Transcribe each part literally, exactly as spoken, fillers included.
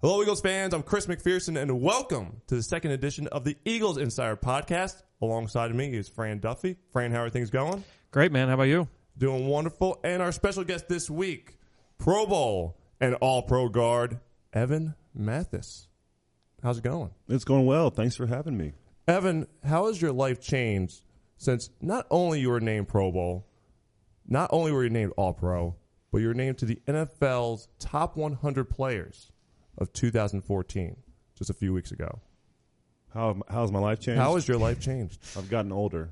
Hello, Eagles fans. I'm Chris McPherson, and welcome to the second edition of the Eagles Insider Podcast. Alongside of me is Fran Duffy. Fran, how are things going? Great, man. How about you? Doing wonderful. And our special guest this week, Pro Bowl and All-Pro guard, Evan Mathis. How's it going? It's going well. Thanks for having me. Evan, how has your life changed since not only you were named Pro Bowl, not only were you named All-Pro, but you were named to the N F L's top one hundred players of two thousand fourteen, just a few weeks ago? How how's my life changed? How has your life changed? I've gotten older.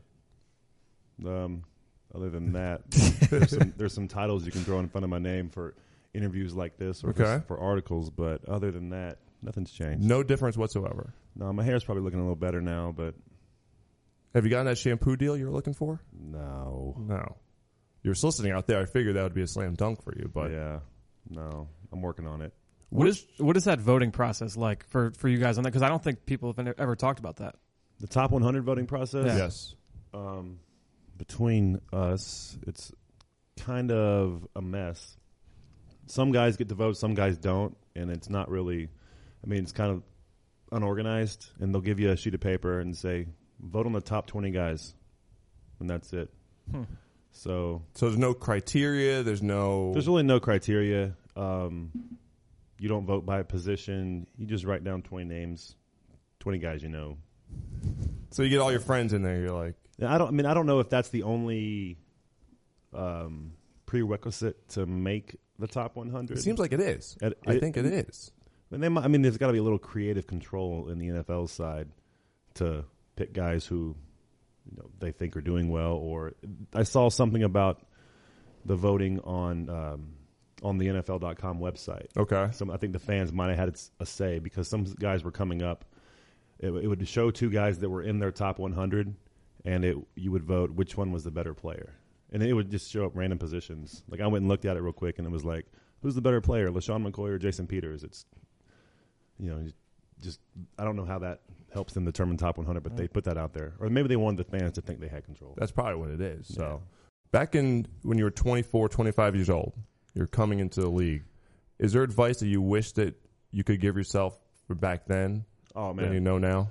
Um, other than that, there's, some, there's some titles you can throw in front of my name for interviews like this or okay. for, for articles, but other than that, nothing's changed. No difference whatsoever. No, my hair's probably looking a little better now, but have you gotten that shampoo deal you were looking for? No, no. You were soliciting out there. I figured that would be a slam dunk for you, but yeah, no, I'm working on it. What is what is that voting process like for, for you guys on that? Because I don't think people have ever talked about that. The top one hundred voting process? Yeah. Yes. Um, between us, it's kind of a mess. Some guys get to vote, some guys don't, and it's not really, I mean, it's kind of unorganized, and they'll give you a sheet of paper and say, vote on the top twenty guys, and that's it. Hmm. So, so there's no criteria, there's no... There's really no criteria. Um, you don't vote by position. You just write down twenty names, twenty guys you know. So you get all your friends in there, you're like... I don't. I mean, I don't know if that's the only um, prerequisite to make the top one hundred. It seems like it is. It, I it, think it is. And they might, I mean, there's got to be a little creative control in the N F L side to pick guys who, you know, they think are doing well. Or I saw something about the voting on um, on the N F L dot com website. Okay. Some, I think the fans might have had a say because some guys were coming up. It, it would show two guys that were in their top one hundred, and it you would vote which one was the better player. And it would just show up random positions. Like, I went and looked at it real quick, and it was like, who's the better player, LaShawn McCoy or Jason Peters? It's, you know, just I don't know how that helps them determine top one hundred, but they put that out there. Or maybe they wanted the fans to think they had control. That's probably what it is. So, Yeah. back in when you were twenty-four, twenty-five years old, you're coming into the league. Is there advice that you wish that you could give yourself for back then? Oh, man. Than you know now?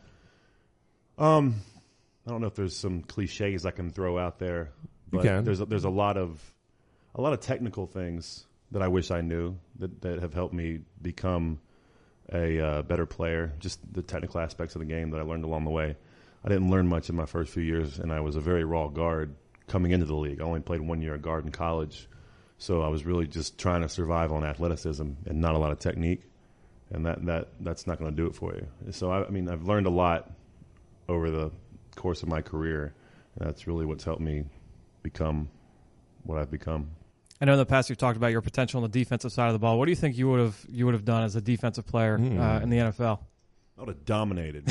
Um, I don't know if there's some cliches I can throw out there, but you can. there's a, there's a lot of a lot of technical things that I wish I knew that, that have helped me become a uh, better player. Just the technical aspects of the game that I learned along the way. I didn't learn much in my first few years, and I was a very raw guard coming into the league. I only played one year of guard in college, so I was really just trying to survive on athleticism and not a lot of technique, and that, that that's not going to do it for you. So I, I mean, I've learned a lot over the course of my career, and that's really what's helped me become what I've become. I know in the past you've talked about your potential on the defensive side of the ball. What do you think you would have you would have done as a defensive player Mm. uh, in the N F L? I would have dominated.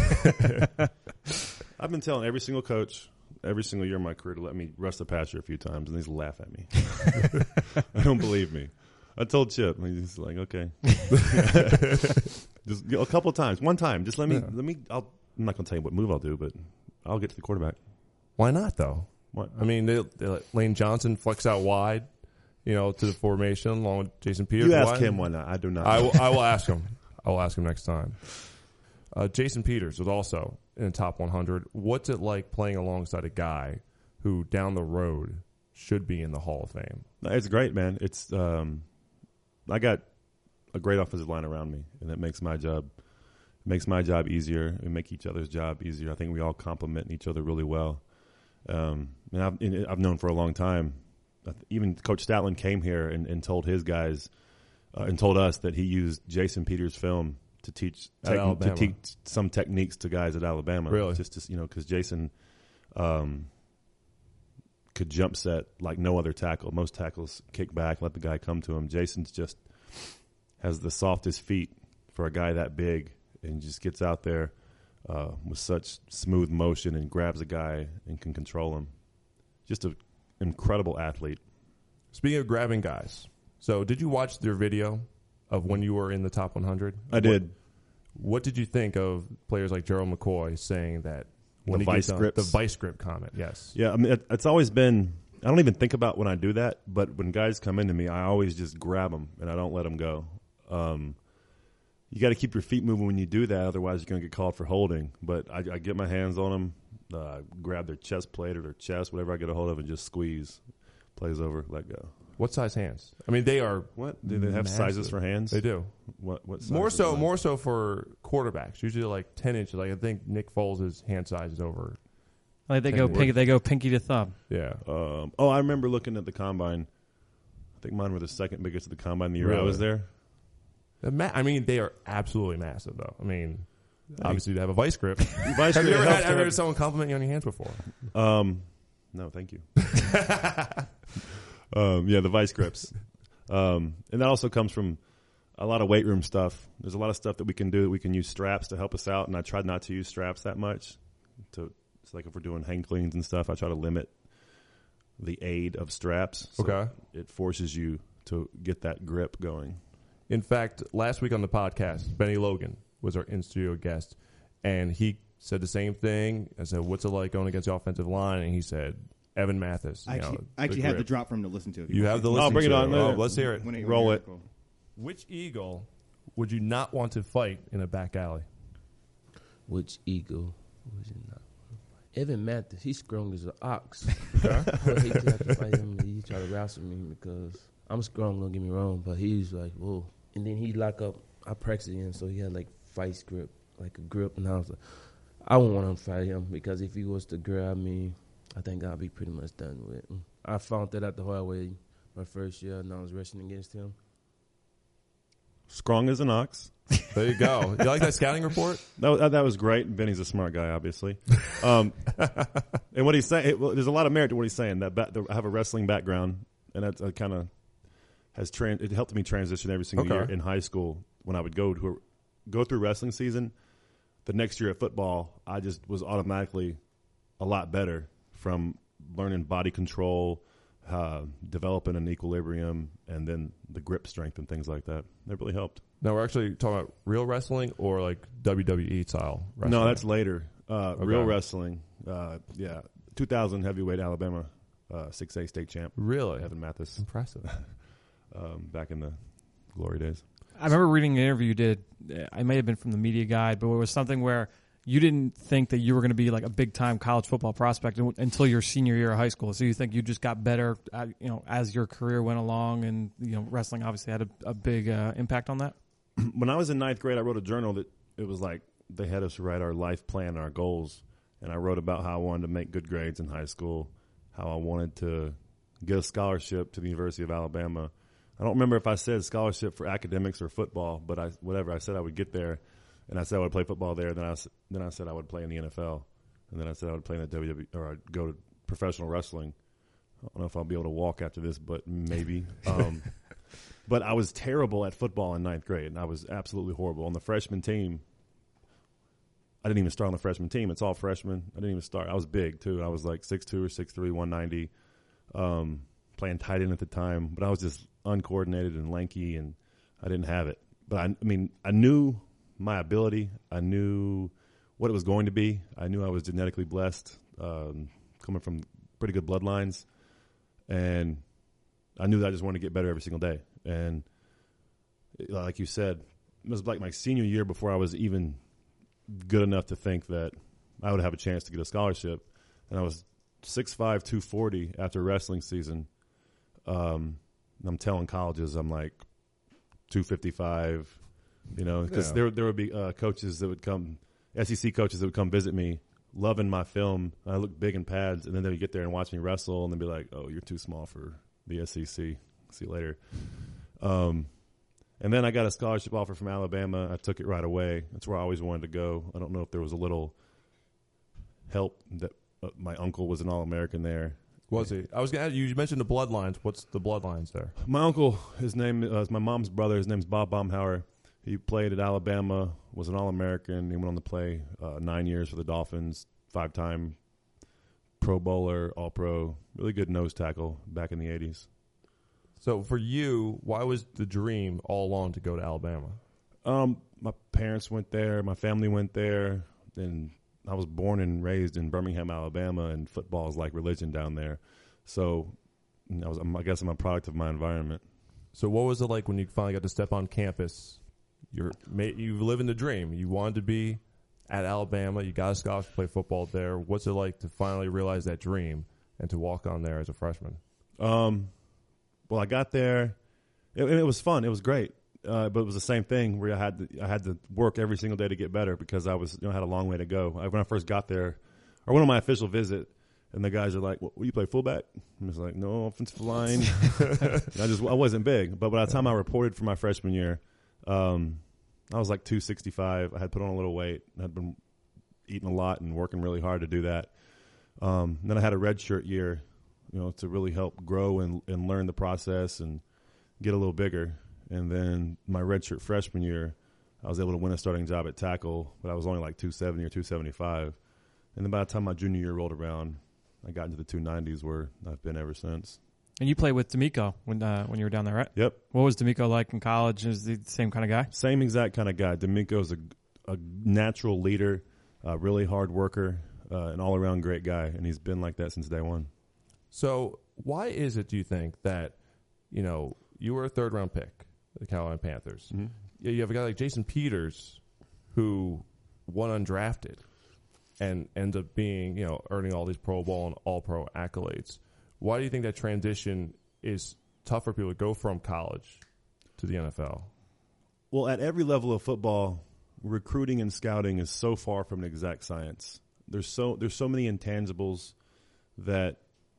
I've been telling every single coach every single year of my career to let me rush the passer a few times, and he's laugh at me. I don't believe me. I told Chip, and he's like, okay, just you know, a couple of times, one time, just let me, Yeah. let me. I'll, I'm not going to tell you what move I'll do, but I'll get to the quarterback. Why not, though? What? I mean, they, they let Lane Johnson flex out wide, you know, to the formation along with Jason Peters. You ask Why? him why not. I do not. I will, I will ask him. I will ask him next time. Uh, Jason Peters was also in the top one hundred. What's it like playing alongside a guy who down the road should be in the Hall of Fame? It's great, man. It's um, I got a great offensive line around me, and that makes my job makes my job easier. We make each other's job easier. I think we all complement each other really well. Um, and I've, and I've known for a long time. Even Coach Statland came here and, and told his guys uh, and told us that he used Jason Peters' film to teach At tec- to Alabama. teach some techniques to guys at Alabama. Really? Just to, you know, because Jason um, could jump set like no other tackle. Most tackles kick back, let the guy come to him. Jason's just has the softest feet for a guy that big, and just gets out there uh, with such smooth motion and grabs a guy and can control him. Just an incredible athlete. Speaking of grabbing guys, so did you watch their video of when you were in the top one hundred? I did. What, what did you think of players like Gerald McCoy saying that when The he gets vice on- grips? the vice grip comment? Yes. Yeah, I mean, it, it's always been, I don't even think about when I do that, but when guys come into me, I always just grab them and I don't let them go. Um, you got to keep your feet moving when you do that. Otherwise, you're going to get called for holding. But I, I get my hands on them, uh, grab their chest plate or their chest, whatever I get a hold of, and just squeeze. Plays over, let go. What size hands? I mean, they are. What do they have massive. sizes for hands? They do. What? What? Size More is so, that? more so for quarterbacks. Usually like ten inches. Like I think Nick Foles' hand size is over. Like they go pinky, they go pinky to thumb. Yeah. Um, oh, I remember looking at the combine. I think mine were the second biggest of the combine the year I Really? was there. The ma- I mean, they are absolutely massive, though. I mean, obviously, they have a vice grip. Vice have you grip ever helps had, ever to had someone compliment you on your hands before? Um, no, thank you. um, yeah, the vice grips. Um, and that also comes from a lot of weight room stuff. There's a lot of stuff that we can do that we can use straps to help us out, and I tried not to use straps that much. To it's like if we're doing hang cleans and stuff, I try to limit the aid of straps. So Okay. it forces you to get that grip going. In fact, last week on the podcast, Benny Logan was our in-studio guest, and he said the same thing. I said, what's it like going against the offensive line? And he said, Evan Mathis. I you actually, know, I actually have the grip. drop for him to listen to. If You have the Oh, listen bring it to on. Oh, Yeah. let's hear it. When it- Roll when it. Cool. Which Eagle would you not want to fight in a back alley? Which eagle would you not? Evan Mathis, he's strong as an ox. I would hate to have to fight him. He try to wrestle me because I'm strong. Don't get me wrong, but he's like, whoa. And then he lock up. I practiced him, so he had like vice grip, like a grip, and I was like, I wouldn't want to fight him because if he was to grab me, I think I'd be pretty much done with. I found that out the hard way my first year, and I was wrestling against him. Strong as an ox. There you go. You like that scouting report? That was, that was great. Benny's a smart guy, obviously. Um, and what he's saying, it, well, there's a lot of merit to what he's saying. That ba- I have a wrestling background, and that uh, kind of has tran- it helped me transition every single Okay. year in high school. When I would go to a, go through wrestling season, the next year at football, I just was automatically a lot better from learning body control, uh, developing an equilibrium, and then the grip strength and things like that. That really helped. No, we're actually talking about real wrestling or like W W E style wrestling. No, that's later. Uh, Okay. Real wrestling. Uh, yeah. two thousand heavyweight Alabama, uh, six A state champ. really Evan Mathis. impressive. Um, back in the glory days. I remember reading an interview you did. uh, I may have been from the Media Guide, but it was something where you didn't think that you were going to be like a big time college football prospect un- until your senior year of high school. So you think you just got better, uh, you know, as your career went along, and you know, wrestling obviously had a, a big uh, impact on that. When I was in ninth grade, I wrote a journal that it was like they had us write our life plan and our goals. And I wrote about how I wanted to make good grades in high school, how I wanted to get a scholarship to the University of Alabama. I don't remember if I said scholarship for academics or football, but I whatever I said I would get there, and I said I would play football there. Then I s- then I said I would play in the N F L, and then I said I would play in the W W E or I'd go to professional wrestling. I don't know if I'll be able to walk after this, but maybe. Um, but I was terrible at football in ninth grade, and I was absolutely horrible on the freshman team. I didn't even start on the freshman team. It's all freshmen. I didn't even start. I was big too. I was like six two or six three, one ninety, um, playing tight end at the time. But I was just uncoordinated and lanky, and I didn't have it. But I, I mean, I knew my ability. I knew what it was going to be. I knew I was genetically blessed, um, coming from pretty good bloodlines, and I knew that I just wanted to get better every single day. And like you said, it was like my senior year before I was even good enough to think that I would have a chance to get a scholarship. And I was six five, two forty after wrestling season. Um, and I'm telling colleges I'm like two fifty-five, you know, because Yeah. there there would be uh, coaches that would come, S E C coaches that would come visit me, loving my film. I look big in pads, and then they would get there and watch me wrestle, and they'd be like, "Oh, you're too small for the S E C. See you later." Um, and then I got a scholarship offer from Alabama. I took it right away. That's where I always wanted to go. I don't know if there was a little help that uh, my uncle was an All-American there. Was he? I was gonna. You mentioned the bloodlines. What's the bloodlines there? My uncle, his name uh, is my mom's brother. His name's Bob Baumhauer. He played at Alabama, was an All-American. He went on to play uh, nine years for the Dolphins, five-time Pro Bowler, All-Pro, really good nose tackle back in the eighties. So for you, why was the dream all along to go to Alabama? Um, my parents went there. My family went there. And I was born and raised in Birmingham, Alabama, and football is like religion down there. So I, was, I guess I'm a product of my environment. So what was it like when you finally got to step on campus you're you live in the dream. You wanted to be at Alabama. You got a scholarship to play football there. What's it like to finally realize that dream and to walk on there as a freshman? Um, well, I got there. It, it was fun. It was great. Uh, but it was the same thing where I had to, I had to work every single day to get better because I was, you know, had a long way to go. I, when I first got there, I went on my official visit, and the guys are like, "What, you play fullback?" I was like, "No, offensive line." I just, I wasn't big. But by the time I reported for my freshman year, um, I was like two sixty-five. I had put on a little weight. I had been eating a lot and working really hard to do that. Um, then I had a redshirt year, you know, to really help grow and, and learn the process and get a little bigger. And then my redshirt freshman year, I was able to win a starting job at tackle, but I was only like two seventy or two seventy-five. And then by the time my junior year rolled around, I got into the two nineties where I've been ever since. And you played with D'Amico when uh, when you were down there, right? Yep. What was D'Amico like in college? Is he the same kind of guy? Same exact kind of guy. D'Amico's a, a natural leader, a really hard worker, uh, an all-around great guy, and he's been like that since day one. So why is it, do you think, that, you know, you were a third-round pick, the Carolina Panthers. Mm-hmm. You have a guy like Jason Peters who won undrafted and ends up being, you know, earning all these Pro Bowl and All-Pro accolades. Why do you think that transition is tough for people to go from college to the N F L? Well, at every level of football, recruiting and scouting is so far from an exact science. There's so there's so many intangibles that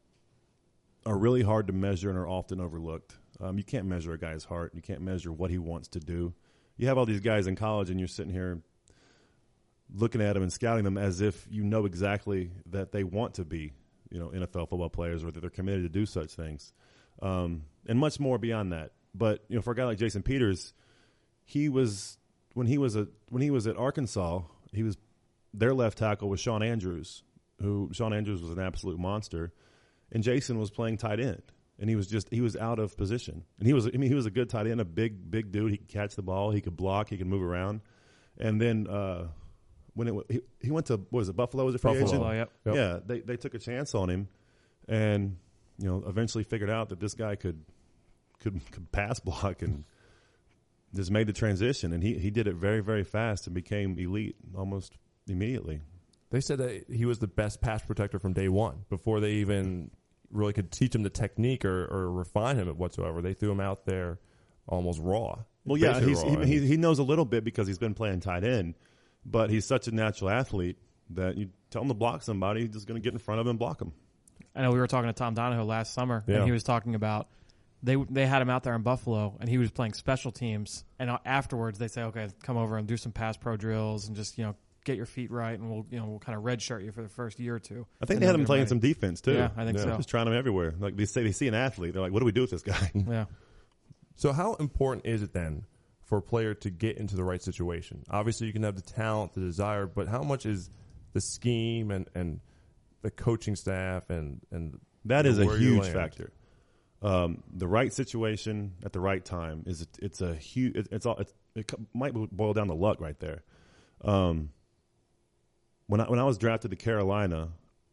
are really hard to measure and are often overlooked. Um, you can't measure a guy's heart. You can't measure what he wants to do. You have all these guys in college, and you're sitting here looking at them and scouting them as if you know exactly that they want to be, you know, N F L football players, or that they're committed to do such things, um, and much more beyond that. But you know, for a guy like Jason Peters, he was when he was a when he was at Arkansas, he was their left tackle was Sean Andrews, who Sean Andrews was an absolute monster, and Jason was playing tight end. And he was just he was out of position, and he was I mean he was a good tight end, a big big dude. He could catch the ball, he could block, he could move around. And then uh, when it he, he went to what was it Buffalo? Was it free Buffalo, agent? yep. Yep. Yeah, they they took a chance on him, and you know eventually figured out that this guy could could could pass block and just made the transition. And he he did it very very fast and became elite almost immediately. They said that he was the best pass protector from day one before they even really could teach him the technique or, or refine him whatsoever. They threw him out there almost raw. Well, yeah, Basically he's, raw. he, he he knows a little bit because he's been playing tight end, but he's such a natural athlete that you tell him to block somebody, he's just going to get in front of him and block him. I know we were talking to Tom Donahoe last summer, Yeah. and he was talking about they they had him out there in Buffalo, and he was playing special teams. And afterwards, they say, "Okay, come over and do some pass pro drills, and just you know get your feet right, and we'll you know we'll kind of redshirt you for the first year or two." I think And they had then him get playing ready. some defense too. Yeah, I think so. Just trying him everywhere. Like they say, they see an athlete, they're like, "What do we do with this guy?" Yeah. So how important is it then for a player to get into the right situation? Obviously, you can have the talent, the desire, but how much is the scheme and, and the coaching staff and, and That is a where you huge land? factor. Um, the right situation at the right time is it's a huge. It, it's all. It's, it co- might boil down to luck right there. Um, when I when I was drafted to Carolina,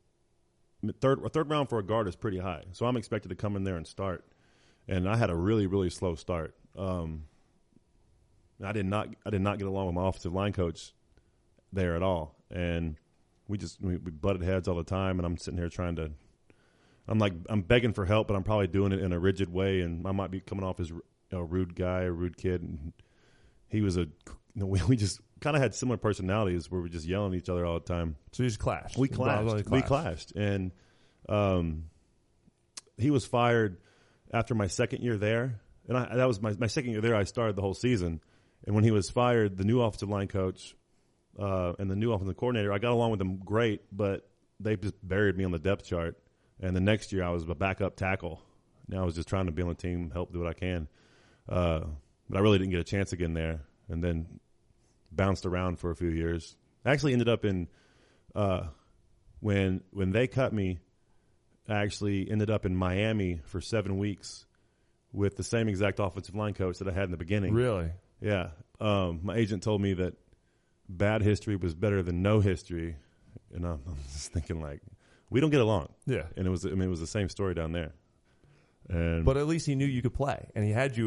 third a third round for a guard is pretty high, so I'm expected to come in there and start. And I had a really really slow start. Um, I did not I did not get along with my offensive line coach there at all, and we just we, we butted heads all the time. And I'm sitting here trying to. I'm like I'm begging for help, but I'm probably doing it in a rigid way, and I might be coming off as a rude guy, a rude kid. And he was a, you know, we, we just kind of had similar personalities where we just yelling at each other all the time. So you just clashed. We You clashed. brutally We clashed, and um, he was fired after my second year there, and I, that was my my second year there. I started the whole season, and when he was fired, the new offensive line coach uh, and the new offensive coordinator, I got along with them great, but they just buried me on the depth chart. And the next year, I was a backup tackle. Now I was just trying to be on the team, help do what I can. Uh, but I really didn't get a chance again there. And then bounced around for a few years. I actually ended up in uh, when when they cut me. I actually ended up in Miami for seven weeks with the same exact offensive line coach that I had in the beginning. Really? Yeah. Um, my agent told me that bad history was better than no history, and I'm, I'm just thinking like. We don't get along. Yeah. And it was I mean it was the same story down there. And But at least he knew you could play, and he had you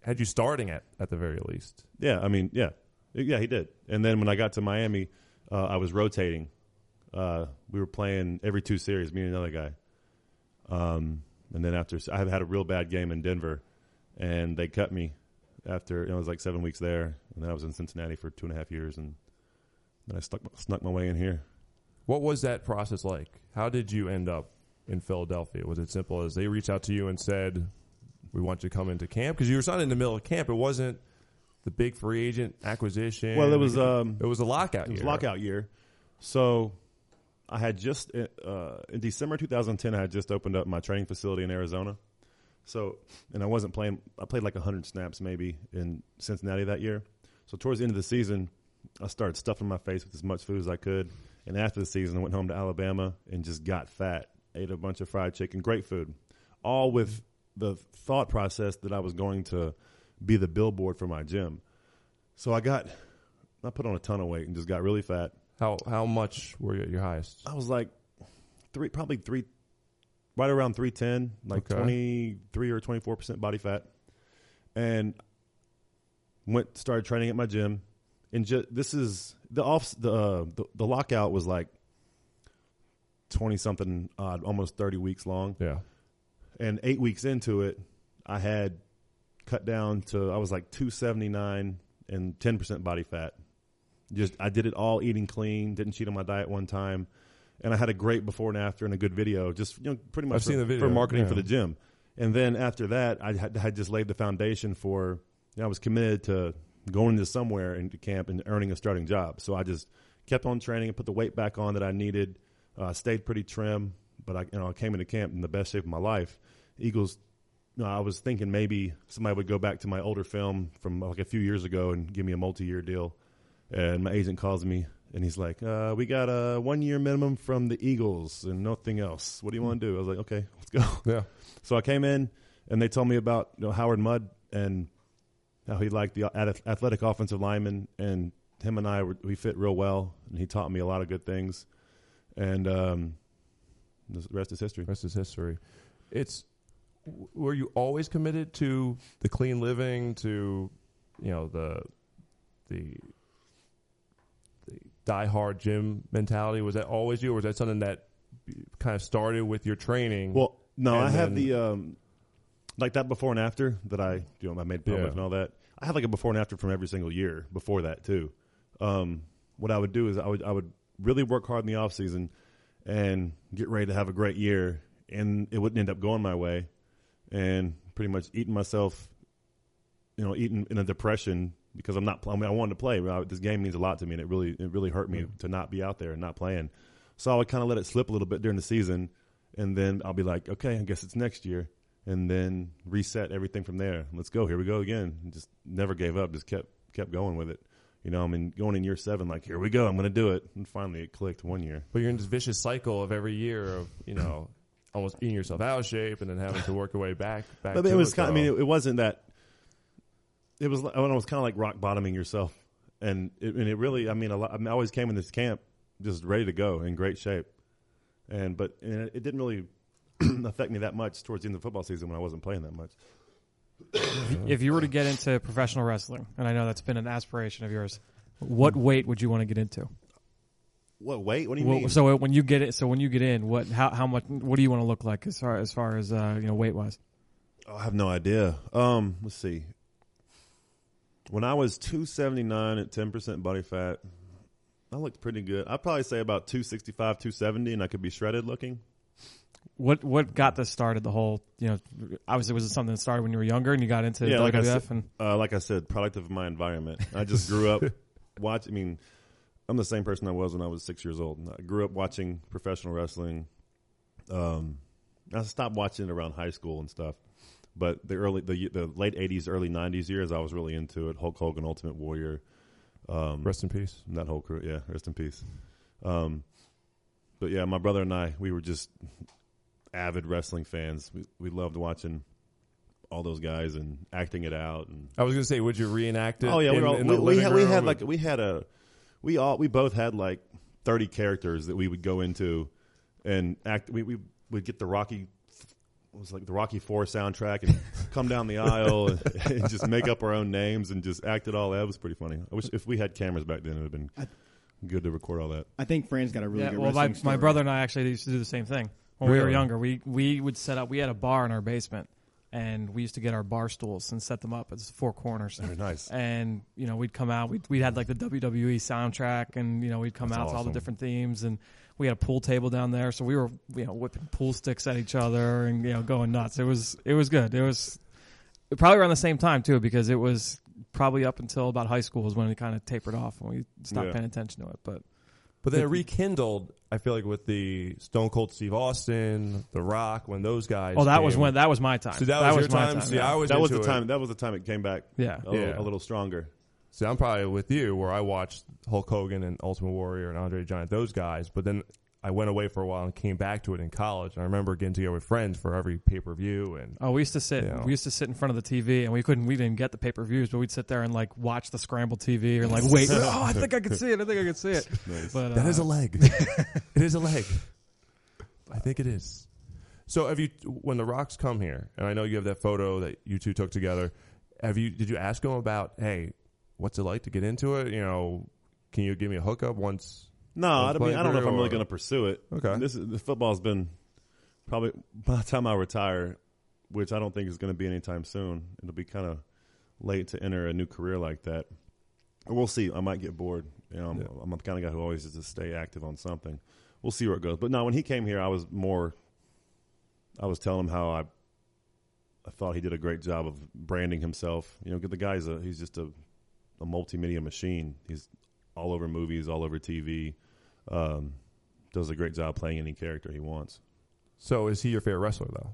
had you starting at at the very least. Yeah, I mean, yeah, yeah, he did. And then when I got to Miami, uh, I was rotating. Uh, we were playing every two series, me and another guy. Um, and then after, I had a real bad game in Denver, and they cut me after, you know, it was like seven weeks there, and then I was in Cincinnati for two and a half years, and then I stuck, snuck my way in here. What was that process like? How did you end up in Philadelphia? Was it simple as they reached out to you and said, we want you to come into camp? Because you were signed in the middle of camp. It wasn't the big free agent acquisition. Well, it was um, it was a lockout it was year. lockout year. So I had just uh, in December two thousand ten, I had just opened up my training facility in Arizona. So, and I wasn't playing. I played like one hundred snaps maybe in Cincinnati that year. So towards the end of the season, I started stuffing my face with as much food as I could. And after the season, I went home to Alabama and just got fat. Ate a bunch of fried chicken, great food, all with the thought process that I was going to be the billboard for my gym. So I got, I put on a ton of weight and just got really fat. How how much were you at your highest? I was like three, probably three, right around three ten, like Okay. twenty-three or twenty-four percent body fat, and went started training at my gym. And just this is the off the uh, the, the lockout was like twenty something odd, almost thirty weeks long. Yeah. And eight weeks into it, I had cut down to, I was like two seventy-nine and ten percent body fat. Just, I did it all eating clean, didn't cheat on my diet one time. And I had a great before and after and a good video, just, you know, pretty much I've for, seen the video, for marketing yeah. for the gym. And then after that, I had, had just laid the foundation for, you know, I was committed to going into somewhere into camp and earning a starting job. So I just kept on training and put the weight back on that I needed, uh, stayed pretty trim. But I, you know, I came into camp in the best shape of my life. Eagles, you know, I was thinking maybe somebody would go back to my older film from like a few years ago and give me a multi-year deal. And my agent calls me and he's like, uh, we got a one-year minimum from the Eagles and nothing else. What do you want to do? I was like, okay, let's go. Yeah. So I came in and they told me about, you know, Howard Mudd and how he liked the athletic offensive lineman, and him and I, were, we fit real well, and he taught me a lot of good things. And um, the rest is history. Rest is history. It's were you always committed to the clean living, to you know the the the diehard gym mentality? Was that always you, or was that something that kind of started with your training? Well, no, and I have then- the um, like that before and after that I you know I made public Yeah. and all that. I have like a before and after from every single year before that too. Um, what I would do is I would I would really work hard in the off season and get ready to have a great year, and it wouldn't end up going my way, and pretty much eating myself, you know, eating in a depression because I'm not. I mean, I wanted to play. But I, this game means a lot to me, and it really it really hurt me Mm. to not be out there and not playing. So I would kind of let it slip a little bit during the season, and then I'll be like, okay, I guess it's next year, and then reset everything from there. Let's go. Here we go again. And just never gave up. Just kept kept going with it. You know, I mean, going in year seven, like, here we go. I'm going to do it. And finally, it clicked one year. But you're in this vicious cycle of every year of you know almost eating yourself out of shape and then having to work your way back. back But to it was it, kind. I though. mean, it, it wasn't that. It was. When I was kind of like rock bottoming yourself, and it, and it really. I mean, a lot, I, mean, I always came in this camp just ready to go, in great shape, and but and it, it didn't really affect me that much towards the end of the football season when I wasn't playing that much. If you were to get into professional wrestling, and I know that's been an aspiration of yours, what weight would you want to get into? What weight? What do you Well, mean? so when you get it, so when you get in, what, how, how much, what do you want to look like as far as far as uh, you know, weight wise? Oh, I have no idea. Um, let's see. When I was two seventy-nine at ten percent body fat, I looked pretty good. I'd probably say about two sixty-five, two seventy, and I could be shredded looking. What what got this started? The whole, you know, obviously was it something that started when you were younger and you got into Yeah, W like I, W F said, and uh, like I said, product of my environment. I just grew up watch. I mean, I'm the same person I was when I was six years old. I grew up watching professional wrestling. Um, I stopped watching it around high school and stuff. But the early, the the late eighties, early nineties years, I was really into it. Hulk Hogan, Ultimate Warrior, um, rest in peace. that whole crew. Yeah, rest in peace. Um, but yeah, my brother and I, we were just avid wrestling fans. We we loved watching all those guys and acting it out. And I was gonna say, would you reenact it? oh yeah, in, we, all, in we, the we living had we room? had like we had a we all we both had like thirty characters that we would go into and act. We we would get the Rocky it was like the Rocky Four soundtrack and come down the aisle and, and just make up our own names and just act it all out. It was pretty funny. I wish if we had cameras back then, it would have been I, good to record all that. I think Fran's got a really Yeah, good well, my, wrestling story. my brother and I actually used to do the same thing when we were Really? younger. We we would set up. We had a bar in our basement, and we used to get our bar stools and set them up as four corners. Very nice. And you know, we'd come out. We we had like the W W E soundtrack, and you know, we'd come That's out to all the awesome. different themes, and we had a pool table down there, so we were you know whipping pool sticks at each other and you know going nuts. It was it was good. It was probably around the same time too, because it was probably up until about high school was when it kind of tapered off when we stopped Yeah. paying attention to it. But But then it rekindled, I feel like, with the Stone Cold Steve Austin, The Rock, when those guys. oh, that came. was when that was my time. So that was your my time? See, yeah. I was That was the into it. time. That was the time it came back. Yeah. a, little, Yeah. a little stronger. See, I'm probably with you, where I watched Hulk Hogan and Ultimate Warrior and Andre the Giant, those guys. But then I went away for a while and came back to it in college. And I remember getting together with friends for every pay per view. And Oh, we used to sit. Yeah. We used to sit in front of the T V, and we couldn't. We didn't get the pay per views, but we'd sit there and like watch the scrambled T V, or like wait. oh, I think I can see it. I think I can see it. Nice. But uh, that is a leg. It is a leg. I think it is. So, have you, when the Rocks come here, and I know you have that photo that you two took together, have you? Did you ask them about, hey, what's it like to get into it? You know, can you give me a hookup once? No, Well, I mean, playing I don't know if I'm career really or- going to pursue it. Okay. This is, the football's been probably by the time I retire, which I don't think is going to be anytime soon. It'll be kind of late to enter a new career like that. We'll see. I might get bored. You know, I'm, Yeah. I'm the kind of guy who always is to stay active on something. We'll see where it goes. But no, when he came here, I was more. I was telling him how I. I thought he did a great job of branding himself. You know, the guy's a he's just a, a multimedia machine. He's all over movies, all over T V. Um, does a great job playing any character he wants. So, is he your favorite wrestler, though?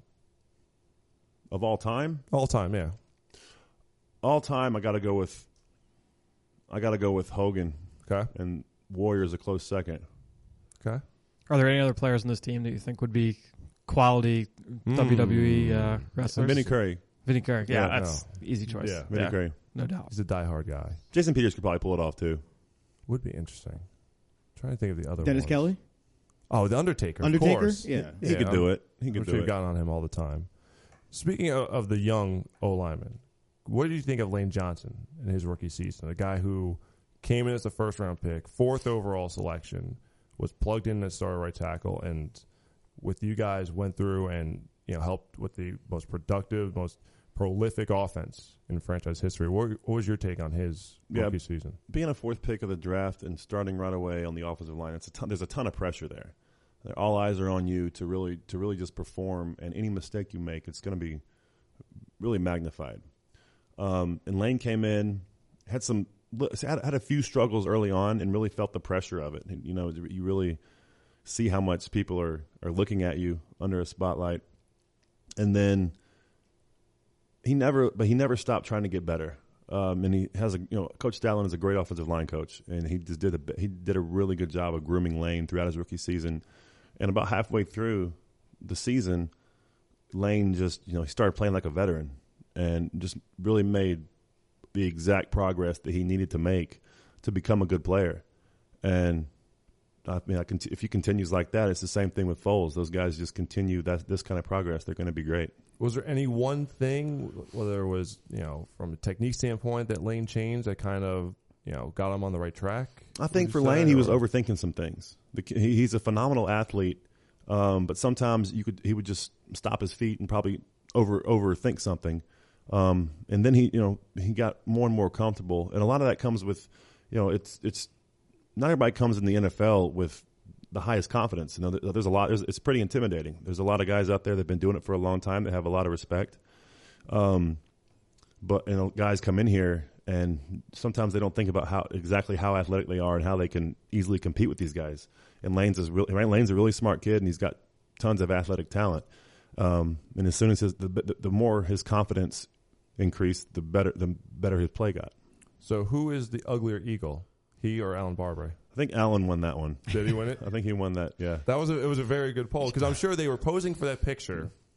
Of all time, All time, yeah. all time, I got to go with. I got to go with Hogan, Okay. and Warrior's a close second. Okay. are there any other players in this team that you think would be quality W W E uh, wrestlers? And Vinny Curry, Vinny Curry. Yeah, Yeah, that's easy choice. yeah, Vinny yeah, Curry. no doubt. He's a diehard guy. Jason Peters could probably pull it off too. Would be interesting. I'm trying to think of the other Dennis ones. Kelly? Oh, the Undertaker. Undertaker? Of course. Yeah. He could do it. He could Which do we've it. gotten on him all the time. Speaking of, of the young O lineman, what do you think of Lane Johnson in his rookie season? A guy who came in as a first round pick, fourth overall selection, was plugged in as starter right tackle, and with you guys went through and you know helped with the most productive, most prolific offense in franchise history. What, what was your take on his Yeah. rookie season? Being a fourth pick of the draft and starting right away on the offensive line, it's a ton, there's a ton of pressure there. All eyes are on you to really to really just perform, and any mistake you make, it's going to be really magnified. Um, and Lane came in, had some had, had a few struggles early on, and really felt the pressure of it. And, you know, you really see how much people are are looking at you under a spotlight, and then he never, but he never stopped trying to get better. Um, and he has a, you know, Coach Dallin is a great offensive line coach, and he just did a he did a really good job of grooming Lane throughout his rookie season. And about halfway through the season, Lane just, you know, he started playing like a veteran and just really made the exact progress that he needed to make to become a good player. And I mean, I cont- if he continues like that, it's the same thing with Foles. Those guys just continue that this kind of progress, they're going to be great. Was there any one thing, whether it was, you know, from a technique standpoint, that Lane changed that kind of, you know, got him on the right track? I think Would for you say, Lane, he was or- overthinking some things. The, ki- he, he's a phenomenal athlete, um, but sometimes you could he would just stop his feet and probably over overthink something. Um, and then he, you know, he got more and more comfortable, and a lot of that comes with, you know, it's it's not everybody comes in the N F L with the highest confidence. You know, there- there's a lot. There's, it's pretty intimidating. There's a lot of guys out there that've been doing it for a long time that have a lot of respect. Um, but you know, guys come in here and sometimes they don't think about how exactly how athletic they are and how they can easily compete with these guys. And Lane's is really Lane's a really smart kid, and he's got tons of athletic talent. Um, and as soon as his, the, the the more his confidence increased, the better the better his play got. So who is the uglier eagle, he or Alan Barbary? I think Allen won that one. Did he win it? I think he won that. Yeah. That was a, it was a very good poll because I'm sure they were posing for that picture,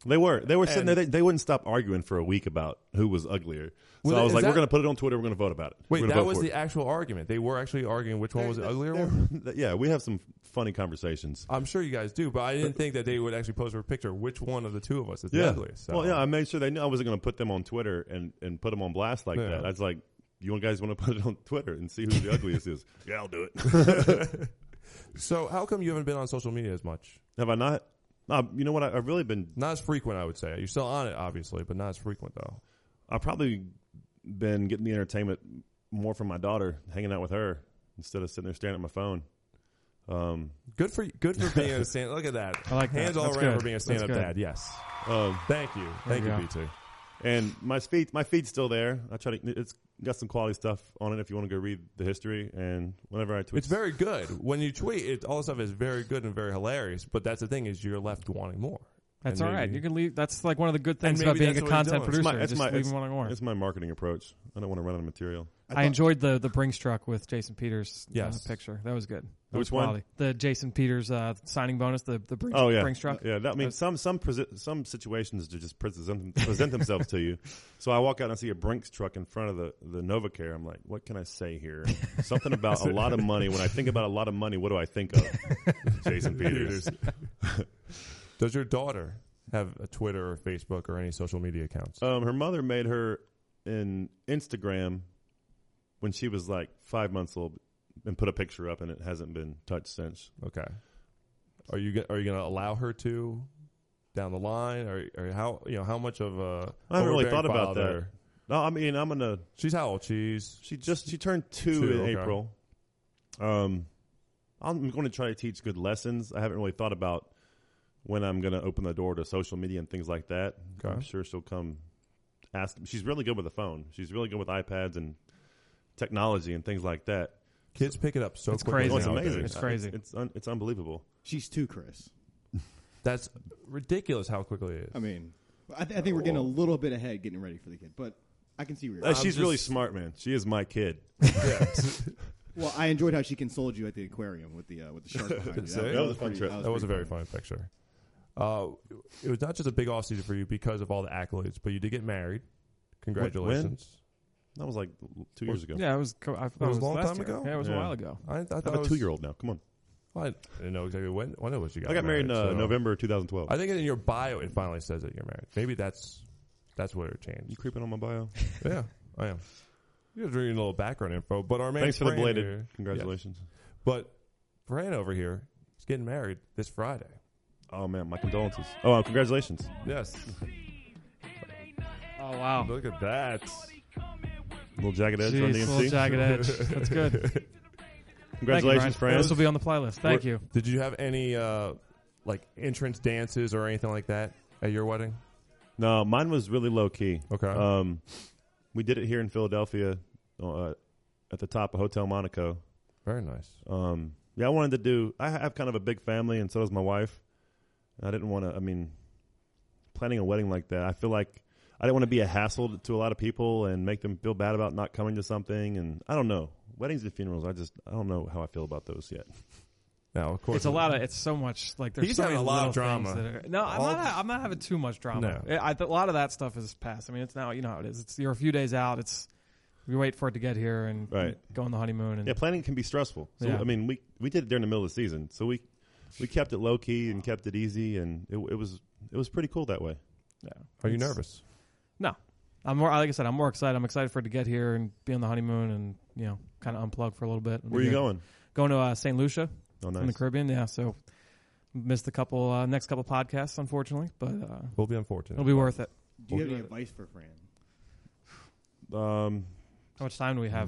They were. They were sitting And- there. They, they wouldn't stop arguing for a week about who was uglier. So Well, I was is like, that- we're going to put it on Twitter. We're going to vote about it. Wait, We're gonna that vote was for the it. actual argument. They were actually arguing which one was the uglier one? Yeah, we have some funny conversations. I'm sure you guys do, but I didn't think that they would actually post a picture of which one of the two of us is the Yeah. ugliest. So. Well, yeah, I made sure they knew I wasn't going to put them on Twitter and, and put them on blast like Yeah. that. I was like, you guys want to put it on Twitter and see who the ugliest is? Yeah, I'll do it. So how come you haven't been on social media as much? Have I not? No, you know what? I, I've really been. Not as frequent, I would say. You're still on it, obviously, but not as frequent, though. I've probably been getting the entertainment more from my daughter, hanging out with her instead of sitting there staring at my phone. Um, Good for good for being a stand. Look at that. I like that. Hands all That's around good. for being a That's stand-up good. dad. Yes. um, Thank you. Thank you, you B T. and my feed, my feed's still there. I try to. It's got some quality stuff on it if you want to go read the history. And whenever I tweet, It's very good. When you tweet, it, all the stuff is very good and very hilarious. But that's the thing is you're left wanting more. That's And all right. maybe- You can leave. That's like one of the good things And about maybe being that's a what he's content doing. producer. It's my- it's just my- leave it's- wanting more. it's my marketing approach. I don't want to run out of material. I, thought- enjoyed the the Brinks truck with Jason Peters Yes. uh, picture. That was good. That Which was one? quality. The Jason Peters uh, signing bonus. The the Brinks, Oh yeah, Brinks truck. Yeah, that, I mean, some some presi- some situations to just present present themselves to you. So I walk out and I see a Brinks truck in front of the the NovaCare. I'm like, what can I say here? Something about a lot of money. When I think about a lot of money, what do I think of? Jason Peters. Does your daughter have a Twitter or Facebook or any social media accounts? Um, her mother made her an Instagram when she was like five months old and put a picture up, and it hasn't been touched since. Okay. Are you go- are you going to allow her to down the line, or, or how you know how much of a I haven't really overbearing thought about father- No, I mean, I'm gonna. She's how old? She's She just she turned two, Two, in okay. April. Um, I'm going to try to teach good lessons. I haven't really thought about when I'm going to open the door to social media and things like that. Okay. I'm sure she'll come ask. She's really good with the phone. She's really good with iPads and technology and things like that. kids pick it up so It's quickly. crazy. Oh, it's nowadays. amazing. It's crazy. It's it's, un, it's unbelievable. She's two, Chris. That's ridiculous how quickly it is. I mean, I, th- I think we're getting a little bit ahead getting ready for the kid, but I can see where you're Uh, at. she's just- really smart, man. She is my kid. Yeah. Well, I enjoyed how she consoled you at the aquarium with the uh, with the shark behind you. Say? That, That was a fun pretty- trip. That was a pretty very fun picture. Uh, it was not just a big off season for you because of all the accolades, but you did get married. Congratulations. That was like two years ago. Yeah, it was. co- I thought It was a long last time year. ago? Yeah, it was Yeah. a while ago. I, I I thought have it a was, two year old now. Come on. Well, I didn't know exactly when. When it was you got I got married in uh, so- November twenty twelve. I think in your bio it finally says that you're married. Maybe that's that's where it You changed. creeping on my bio? Yeah, I am. You're just reading a little background info, but our man Thanks for the Fran belated here- congratulations. Yes. But Fran over here is getting married this Friday. Oh man, my condolences. Oh, uh, congratulations. Yes. Oh wow. Look at that. Little jagged edge on Jeez, D M little C. jagged edge. That's good. Congratulations, Thank you, Brian. friends. This will be on the play list. Thank What- you. Did you have any uh, like entrance dances or anything like that at your wedding? No, mine was really low key. Okay. Um, we did it here in Philadelphia, uh, at the top of Hotel Monaco. Very nice. Um, yeah, I wanted to do. I have kind of a big family, and so does my wife. I didn't want to. I mean, planning a wedding like that, I feel like I didn't want to be a hassle to a lot of people and make them feel bad about not coming to something. And I don't know, weddings and funerals. I just I don't know how I feel about those yet. Now, of course, It's a lot of. It's so much. Like there's He's so having many a lot of little things drama. that are- no, I'm All- not. I'm not having too much drama. No. I, a lot of that stuff is past. I mean, it's now. You know how it is. It's you're a few days out. It's we wait for it to get here and Right. go on the honeymoon. And Yeah, planning can be stressful. So Yeah. I mean, we we did it during the middle of the season, so we we kept it low key and kept it easy, and it, it was it was pretty cool that way. yeah. Are you It's- nervous? No, I'm more. Like I said, I'm more excited. I'm excited for it to get here and be on the honeymoon and you know kind of unplug for a little bit. Where are you going? Going to uh, Saint Lucia Oh, in the nice. Caribbean. Yeah, so missed a couple uh, next couple podcasts unfortunately, but uh, We'll be unfortunate. it'll be worth it. Do you have any advice for Fran? Um, How much time do we have?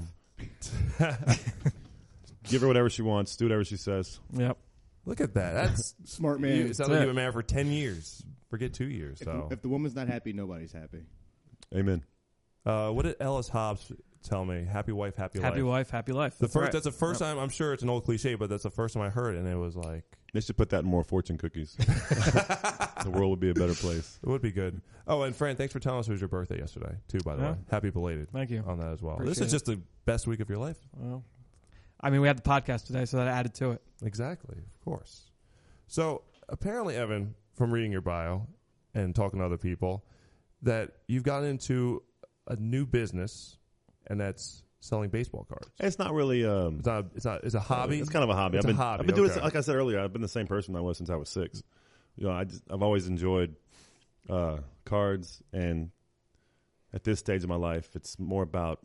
give her whatever she wants. Do whatever she says. Yep. Look at that. That's Smart man. you, it sounds That's like it. you've been married for ten years. Forget two years. if, So, the, if the woman's not happy, nobody's happy. Amen. uh, what did Ellis Hobbs tell me? Happy wife, happy, Happy life. wife, happy life. The That's first. right. That's the first time. I'm sure it's an old cliche, but that's the first time I heard it, and it was like They should put that in more fortune cookies. The world would be a better place. it would be good. Oh, and Fran, thanks for telling us it was your birthday yesterday too. By the Yeah. way, happy belated Thank you. on that as well. Appreciate this is it. just the best week of your life. Well, I mean, we had the podcast today, so that added to it. Exactly, of course. So apparently, Evan, from reading your bio, and talking to other people that you've gotten into a new business, and that's selling baseball cards. It's not really. Um, It's not. It's not. It's a hobby. It's kind of a hobby. It's I've a been, hobby, I've been doing okay. this, like I said earlier, I've been the same person I was since I was six. You know, I just, I've always enjoyed uh, cards, and at this stage of my life, it's more about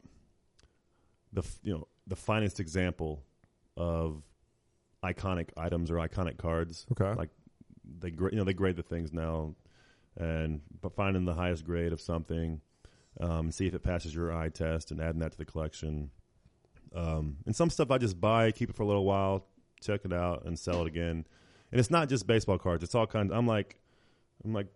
the f- you know the finest example of iconic items or iconic cards. Okay. Like they gra- you know they grade the things now, and but finding the highest grade of something, um, see if it passes your eye test, and adding that to the collection. Um, and some stuff I just buy, keep it for a little while, check it out, and sell it again. And it's not just baseball cards; it's all kinds. I'm like, I'm like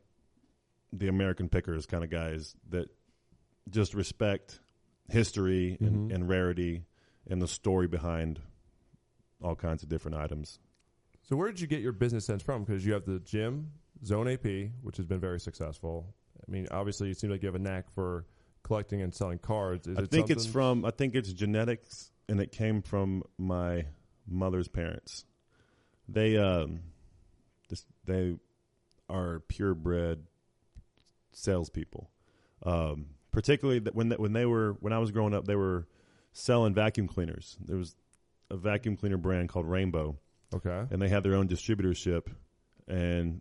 the American pickers kind of guys that just respect history and, Mhm. and rarity and the story behind all kinds of different items. So where did you get your business sense from? Because you have the gym, Zone A P, which has been very successful. I mean, obviously, it seems like you have a knack for collecting and selling cards. Is I it think it's something- from I think it's genetics, and it came from my mother's parents. They um, this, they are purebred salespeople. Um, particularly that when they, when they were when I was growing up, they were selling vacuum cleaners. There was a vacuum cleaner brand called Rainbow, Okay. and they had their own distributorship, and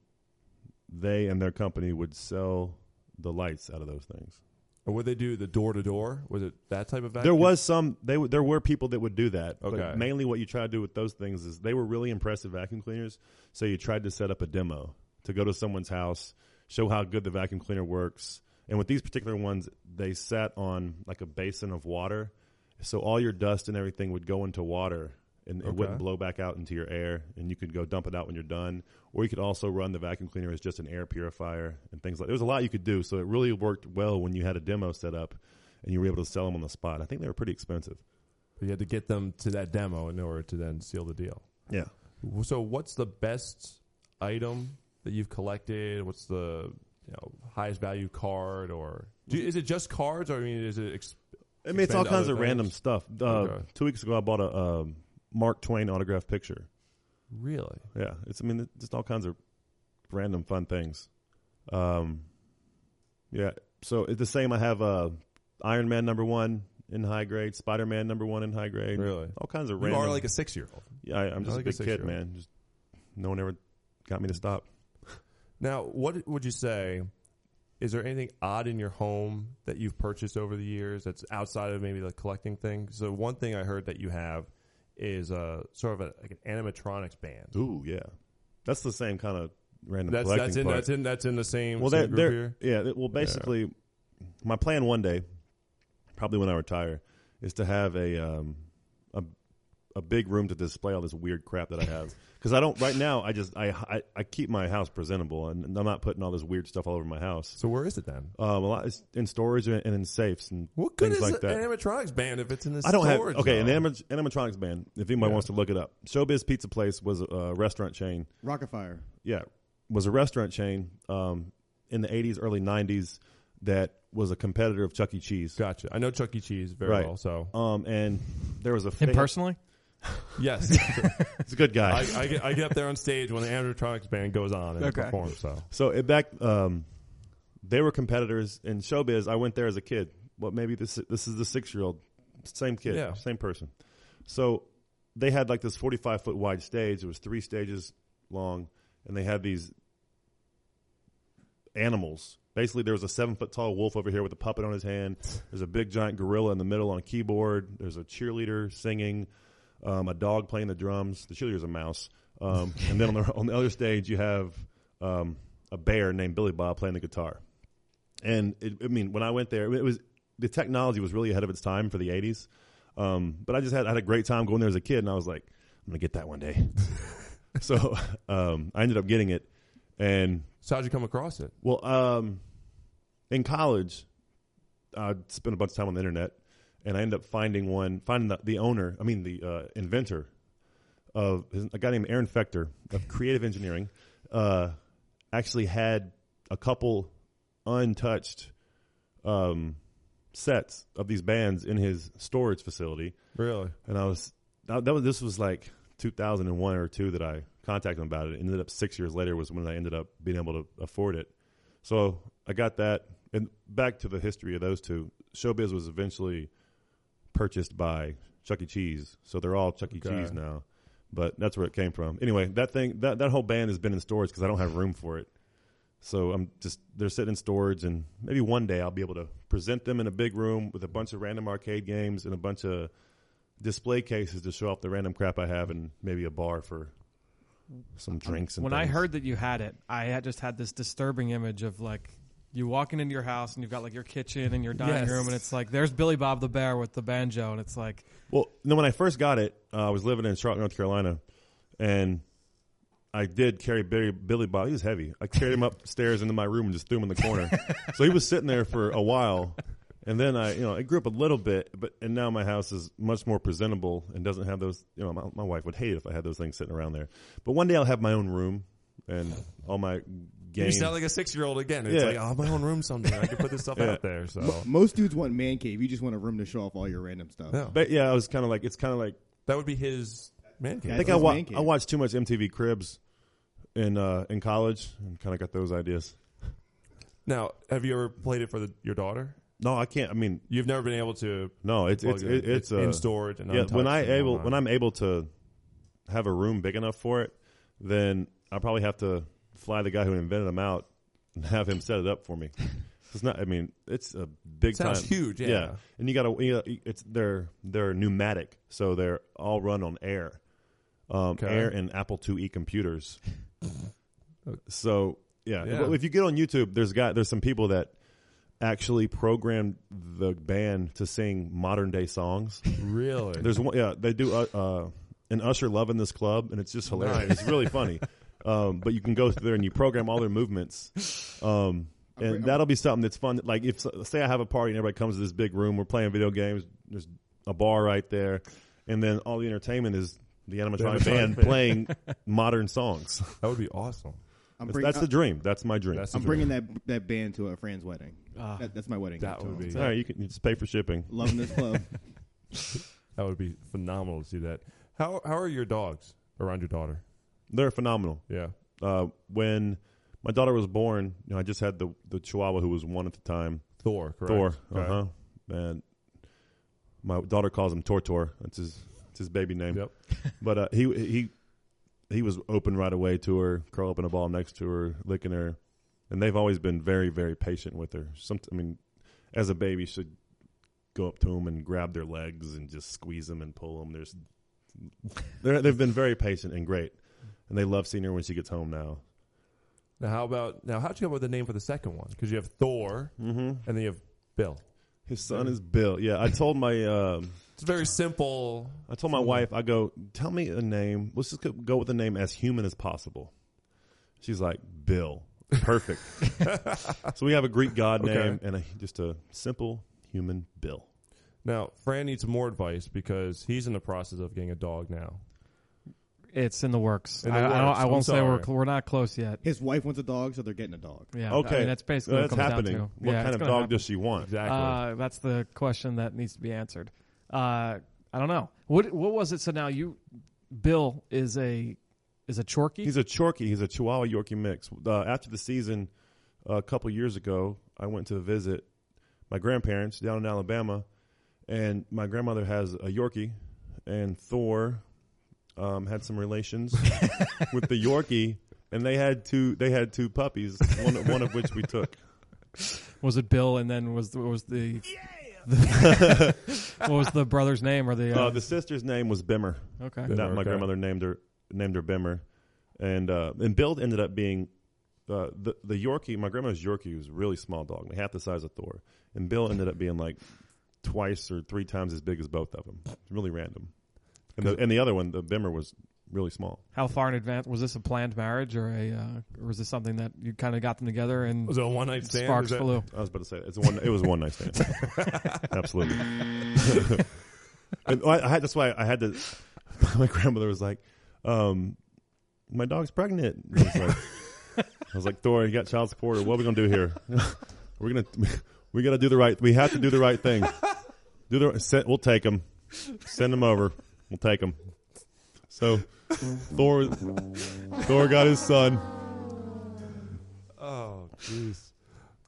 they and their company would sell the lights out of those things. Or would they do the door to door? Was it that type of vacuum? There was some. They w- there were people that would do that. Okay. But mainly, what you try to do with those things is they were really impressive vacuum cleaners. So you tried to set up a demo to go to someone's house, show how good the vacuum cleaner works. And with these particular ones, they sat on like a basin of water, so all your dust and everything would go into water, and it Okay. wouldn't blow back out into your air. And you could go dump it out when you're done, or you could also run the vacuum cleaner as just an air purifier and things like. There was a lot you could do, so it really worked well when you had a demo set up and you were able to sell them on the spot. I think they were pretty expensive. But you had to get them to that demo in order to then seal the deal. Yeah. So what's the best item that you've collected? What's the you know highest value card? Or do you, is it just cards? Or I mean, is it? Ex- I mean, it's all expand to kinds other of things? random stuff. Uh, Okay. Two weeks ago, I bought a um, Mark Twain autographed picture. Really? Yeah, it's. I mean, it's just all kinds of random fun things. Um, yeah. So it's the same. I have uh, Iron Man number one in high grade, Spider Man number one in high grade. Really? All kinds of You random. are like a six year old. yeah, I, I'm just like a a big kid, six-year-old. man. Just no one ever got me to stop. Now, what would you say? Is there anything odd in your home that you've purchased over the years that's outside of maybe the collecting thing? So one thing I heard that you have is uh, sort of a, like an animatronics band. Ooh, yeah, that's the same kind of random That's collecting that's in part. that's in that's in the same, well, same they're, group they're, here. yeah. th- Well, basically, my plan one day, probably when I retire, is to have a um, a a big room to display all this weird crap that I have. Because I don't right now. I just I, I I keep my house presentable, and I'm not putting all this weird stuff all over my house. So where is it then? Um, a lot is in storage and in safes and What good things is like an that. animatronics band if it's in the I don't have storage okay. An zone? anima- animatronics band. If anybody Yeah. wants to look it up, Showbiz Pizza Place was a, a restaurant chain. Rockafire. Yeah, was a restaurant chain um, in the eighties, early nineties that was a competitor of Chuck E. Cheese. Gotcha. I know Chuck E. Cheese very Right. well. So Um, and there was a Him fa- personally? yes, He's a good guy. I, I, get, I get up there on stage when the animatronics band goes on and Okay. performs. So So it back, um, they were competitors in showbiz. I went there as a kid. Well, maybe this this is the six year old, same kid, Yeah. same person. So they had like this forty five foot wide stage. It was three stages long, and they had these animals. Basically, there was a seven foot tall wolf over here with a puppet on his hand. There's a big giant gorilla in the middle on a keyboard. There's a cheerleader singing, um, a dog playing the drums. The cheerleader's a mouse. Um, and then on the on the other stage, you have um, a bear named Billy Bob playing the guitar. And it, I mean, when I went there, it was the technology was really ahead of its time for the eighties. Um, but I just had I had a great time going there as a kid, and I was like, I'm gonna get that one day. So um, I ended up getting it, and so how'd you come across it? well, um, in college, I spent a bunch of time on the internet, and I ended up finding one, finding the, the owner, I mean the uh, inventor of his, a guy named Aaron Fechter of Creative Engineering, uh, actually had a couple untouched um, sets of these bands in his storage facility, Really? and I was that was this was like two thousand one or two that I contacted him about it. It ended up six years later was when I ended up being able to afford it. So I got that. And back to the history of those two, Showbiz was eventually purchased by Chuck E. Cheese. So they're all Chuck E. Okay. Cheese now. But that's where it came from. Anyway, that thing, that, that whole band has been in storage because I don't have room for it. So I'm just, they're sitting in storage, and maybe one day I'll be able to present them in a big room with a bunch of random arcade games and a bunch of display cases to show off the random crap I have, and maybe a bar for some drinks and When things. I heard that you had it, I had just had this disturbing image of like you walking into your house and you've got like your kitchen and your dining Yes. room, and it's like there's Billy Bob the Bear with the banjo, and it's like Well, no, when I first got it, uh, I was living in Charlotte, North Carolina, and I did carry Billy, Billy Bob. He was heavy. I carried him upstairs into my room and just threw him in the corner. So he was sitting there for a while, and then I, you know, I grew up a little bit, but and now my house is much more presentable and doesn't have those. You know, my, my wife would hate it if I had those things sitting around there. But one day I'll have my own room and all my You games. sound like a six-year-old again. It's Yeah. like, oh, my own room someday. I can put this stuff Yeah. out there. So Mo- Most dudes want man cave. You just want a room to show off all your random stuff. yeah. But yeah, I was kind of like, it's kind of like that would be his man cave. I Yeah, think it's I, his wa- man cave. I watched too much M T V Cribs in uh, in college and kind of got those ideas. Now, have you ever played it for the, your daughter? No, I can't. I mean, You've never been able to. no, it's plug it's it it, in. it's uh, in storage and yeah. untouched When I and able whatnot. when I'm able to have a room big enough for it, then I probably have to fly the guy who invented them out and have him set it up for me. It's not. I mean, it's a big Sounds time. huge, yeah. and you got to. It's they're they're pneumatic, so they're all run on air, um, Okay. air and Apple two E computers. So yeah, Yeah. if you get on YouTube, there's got there's some people that actually programmed the band to sing modern day songs. Really? There's one, yeah, they do uh, uh, an Usher Love in this club, and it's just hilarious. Nice. It's really funny. Um, but you can go through there and you program all their movements, um, and that'll be something that's fun. Like if say I have a party and everybody comes to this big room, we're playing video games. There's a bar right there, and then all the entertainment is the animatronic animatronic band band. playing modern songs. That would be awesome. I'm, That's, bring- that's I- the dream. That's my dream. That's the I'm dream. bringing that that band to a friend's wedding. Ah. that, that's my wedding. That gift to would him. be- all right. You can you just pay for shipping. Loving this club. That would be phenomenal to see that. How how are your dogs around your daughter? They're phenomenal. Yeah. Uh, when my daughter was born, you know, I just had the the Chihuahua who was one at the time. Thor, correct? Thor. Okay. Uh huh. And my daughter calls him Tortor. That's his that's his baby name. Yep. But uh, he he he was open right away to her, curl up in a ball next to her, licking her, and they've always been very very patient with her. Some, I mean, as a baby, you should go up to them and grab their legs and just squeeze them and pull them. There's they're, they've been very patient and great, and they love seeing her when she gets home now. Now, how about now? How'd you come up with the name for the second one? Because you have Thor, Mm-hmm. and then you have Bill. His son is Bill. Yeah, I told my. Um, It's very simple. I told my wife, I go, tell me a name. Let's just go, go with a name as human as possible. She's like, Bill. Perfect. So we have a Greek god Okay. name and a, just a simple human Bill. Now, Fran needs more advice because he's in the process of getting a dog now. it's in the works. In the I, I, don't, works. I I'm won't say we're sorry. cl- we're not close yet. His wife wants a dog, so they're getting a dog. Yeah. Okay. I mean, that's basically So what that's it comes happening. down to. What yeah, kind it's of gonna dog happen. does she want? Exactly. Uh, that's the question that needs to be answered. Uh, I don't know. What what was it? So now you, Bill is a is a Chorky. He's a Chorky. He's a Chihuahua Yorkie mix. Uh, after the season, uh, a couple years ago, I went to visit my grandparents down in Alabama, and my grandmother has a Yorkie, and Thor um, had some relations with the Yorkie, and they had two. They had two puppies, one, one of which we took. Was it Bill? And then was the, was the, the what was the brother's name or the? Uh, Uh, the sister's name was Bimmer. okay. Bimmer. That my okay. grandmother named her named her Bimmer, and uh, and Bill ended up being uh, the the Yorkie. My grandmother's Yorkie was a really small dog, like half the size of Thor, and Bill ended up being like twice or three times as big as both of them. It's really random. And the and the other one, the Bimmer, was really small. How far in advance was this a planned marriage or a uh, or was this something that you kind of got them together and Was it a one night stand? sparks Is that- flew? I was about to say it's a one. It was a one night stand. Absolutely. And I, I had that's why I had to. My grandmother was like, um, "My dog's pregnant." I was like, I was like, "Thor, you got child support, or what are we gonna do here? We're gonna we got to do the right. We have to do the right thing. Do the send, we'll take him. Send him over. We'll take him." So Thor Thor got his son. Oh, jeez.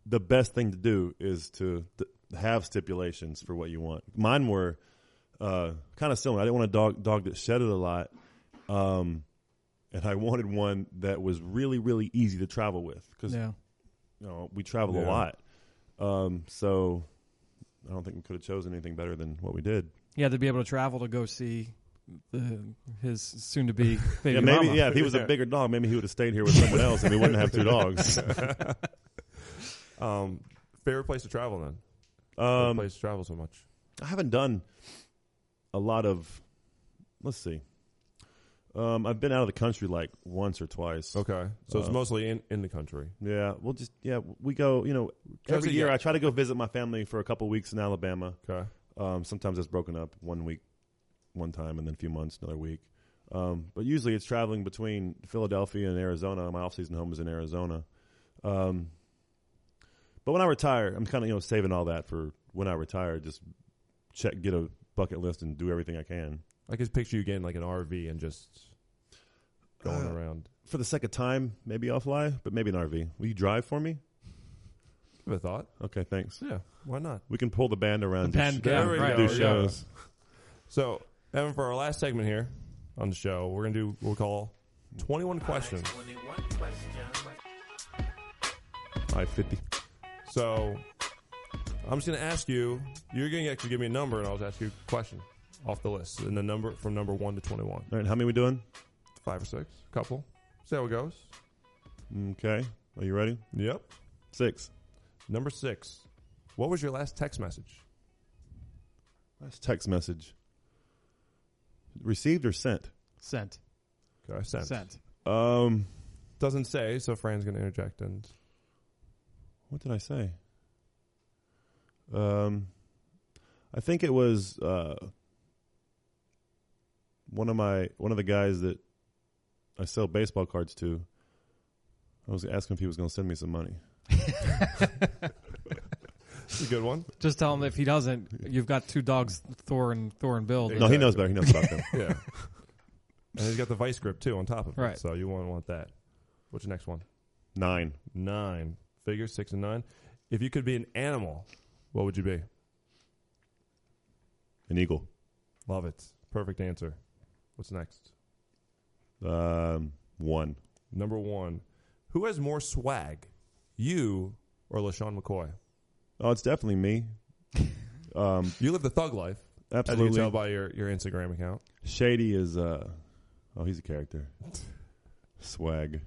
the best thing to do is to th- have stipulations for what you want. Mine were uh, kind of similar. I didn't want a dog dog that shedded a lot, um, and I wanted one that was really, really easy to travel with because Yeah. you know we travel a Yeah. lot. Um, so I don't think we could have chosen anything better than what we did. Yeah, to be able to travel to go see the, his soon-to-be baby Yeah, maybe. mama. Yeah, if he was a bigger dog, maybe he would have stayed here with someone else, and we wouldn't have two dogs. Um, favorite place to travel then? Favorite Um, place to travel so much? I haven't done a lot of. Let's see. Um, I've been out of the country like once or twice. Okay, so it's Uh, mostly in, in the country. Yeah, we'll just yeah we go. You know, How's every it year go? I try to go visit my family for a couple weeks in Alabama. Okay, Um, sometimes it's broken up one week, one time, and then a few months another week. Um, but usually it's traveling between Philadelphia and Arizona. My off-season home is in Arizona. Um, but when I retire, I'm kind of you know saving all that for when I retire. Just check, get a bucket list, and do everything I can. I can picture you getting like an R V and just going Uh, around. For the second time, maybe I'll fly, but maybe an R V. Will you drive for me? Give it a thought. Okay, thanks. Yeah, why not? We can pull the band around. The do band sh- can, There we right. go. do Yeah. shows. So, Evan, for our last segment here on the show, we're gonna do what we call twenty-one questions. five fifty. So, I'm just gonna ask you. You're gonna actually give me a number, and I'll just ask you a question off the list, and the number from number one to twenty-one. All right, how many we doing? Five or six, couple. See how it goes. Okay. Are you ready? Yep. Six. Number six. What was your last text message? Last text message. Received or sent? Sent. Okay, sent. Sent. Um, Doesn't say, so Fran's gonna interject and. what did I say? Um, I think it was uh, one of my one of the guys that I sell baseball cards to. I was asking if he was going to send me some money. It's a good one. Just tell him if he doesn't, you've got two dogs, Thor and Thor and Bill. No, he knows better. He knows about them. Yeah. And he's got the vice grip too on top of it. Right. So you won't want that. What's your next one? Nine. Nine. Figure six and nine. If you could be an animal, what would you be? An eagle. Love it. Perfect answer. What's next? Um, one. Number one. Who has more swag? You or LaShawn McCoy? Oh, it's definitely me. Um, You live the thug life. As you can absolutely. tell by your, your Instagram account. Shady is uh oh he's a character. Swag.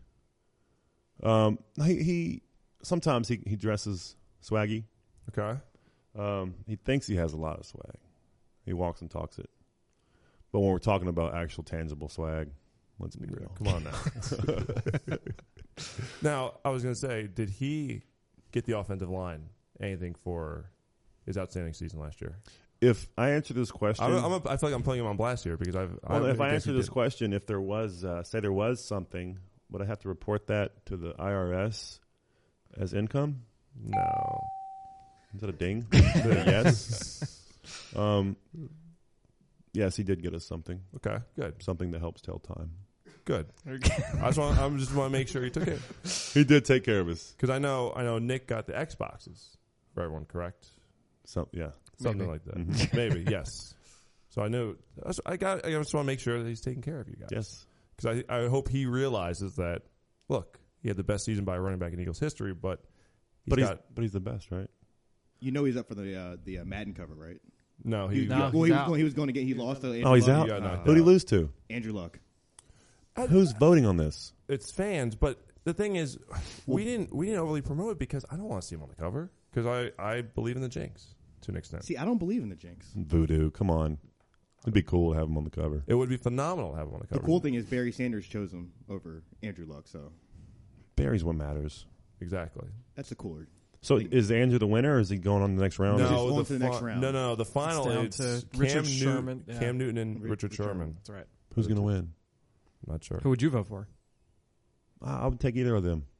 Um he, he sometimes he, he dresses swaggy. Okay. Um he thinks he has a lot of swag. He walks and talks it. But when we're talking about actual tangible swag, let's be real. Come on now. Now, I was going to say, did he get the offensive line anything for his outstanding season last year? If I answer this question, I'm, I'm a, I feel like I'm putting him on blast here because I've. well, I if I guess answer he this did. question, if there was, uh, say there was something, would I have to report that to the I R S as income? No. Is that a ding? Is that a yes. Um, yes, he did get us something. Okay, good. Something that helps tell time. Good. I just want. I just want to make sure he took it He did take care of us. because I know. I know Nick got the Xboxes for everyone. Correct. So yeah, Something Maybe. like that. Mhm. Maybe yes. So I knew. I got. I just want to make sure that he's taking care of you guys. yes. Because I, I hope he realizes that. Look, he had the best season by a running back in Eagles history, but he's But he's got but he's the best, right? You know he's up for the uh, the uh, Madden cover, right? no. He, He, No, well, he's he was out. going. He was going to get. He lost to. Andrew Oh, he's Luck. out? Yeah, knocked Uh, Who'd he lose to? Andrew Luck. I- Who's voting on this? it's fans, but the thing is, we didn't we didn't overly promote it because I don't want to see him on the cover because I, I believe in the jinx to an extent. See, I don't believe in the jinx. Voodoo. Come on, it'd be cool to have him on the cover. It would be phenomenal to have him on the The cover. cool thing is Barry Sanders chose him over Andrew Luck, so Barry's what matters. exactly. that's the cooler. So Like- is Andrew the winner, or is he going on to the next round? he's No, going the, to the next fi- round. no, no, no. The final down is to Cam Richard Newt- Sherman, yeah. Cam Newton and Rich- Richard Richard Sherman. Sherman. That's right. Who's going to win? Not sure. Who would you vote for? I I would take either of them.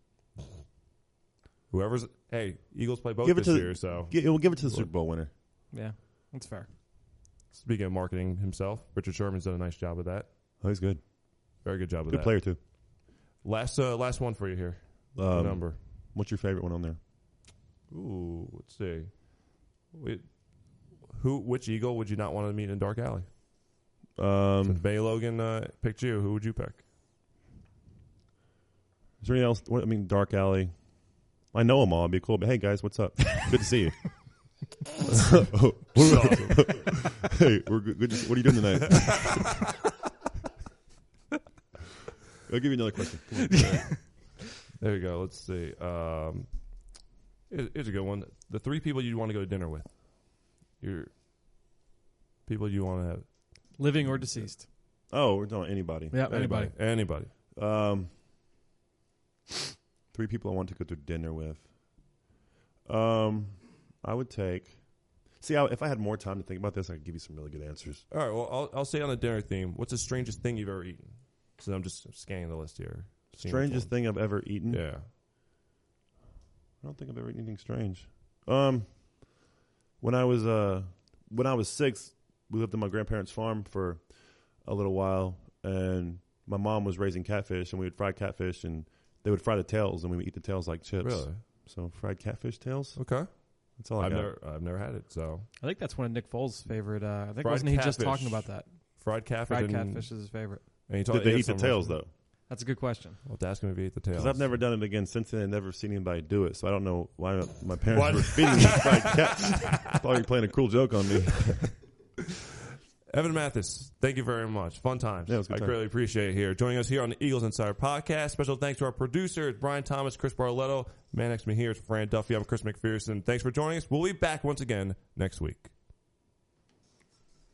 Whoever's hey, Eagles play both Give it this to the- year. So Gi- We'll give it to the Super Bowl winner. Yeah, that's fair. speaking of marketing himself, Richard Sherman's done a nice job of that. Oh, he's good. Very good job of Good that. player too. Last uh, last one for you here. Um, number. What's your favorite one on there? Ooh, let's see. Wait, who? Which Eagle would you not want to meet in Dark Alley? Um, Since Bay Logan uh, picked you, who would you pick? is there anything else? What, I mean, Dark Alley. I know them all. It'd be cool. But hey, guys, what's up? Good to see you. Hey, we're good. good to, what are you doing tonight? I'll give you another question. Come on. There you go. Let's see. Um, here- here's a good one. The three people you want to go to dinner with. Your people you want to have. Living or deceased. Oh, we're talking anybody. Yeah, anybody. Anybody. Um, three people I want to go to dinner with. Um, I would take. See, I, if I had more time to think about this, I could give you some really good answers. All right. Well, I'll, I'll say on the dinner theme. What's the strangest thing you've ever eaten? So I'm just scanning the list here. Seeing which Strangest one. thing I've ever eaten. Yeah. I don't think I've ever eaten anything strange. Um, when I was uh, when I was six, we lived on my grandparents' farm for a little while, and my mom was raising catfish, and we would fry catfish, and they would fry the tails, and we would eat the tails like chips. Really? So fried catfish tails. Okay. That's all I I've got. never I've never had it. So I think that's one of Nick Foles' favorite. Uh, I think Fried wasn't he just catfish. talking about that? fried catfish. Fried and, catfish is his favorite. And he Did talk- they he had eat the some tails restaurant. though? That's a good question. Well, ask him if he ate the tails. Because I've never done it again since then. I've never seen anybody do it, so I don't know why my parents What? were feeding me fried cats. Thought you were playing a cruel joke on me. Evan Mathis, thank you very much. Fun times. Yeah, it was a I good time. greatly appreciate it here. Joining us here on the Eagles Insider Podcast. Special thanks to our producers, Brian Thomas, Chris Barletto. Man next to me here is Fran Duffy. I'm Chris McPherson. Thanks for joining us. We'll be back once again next week.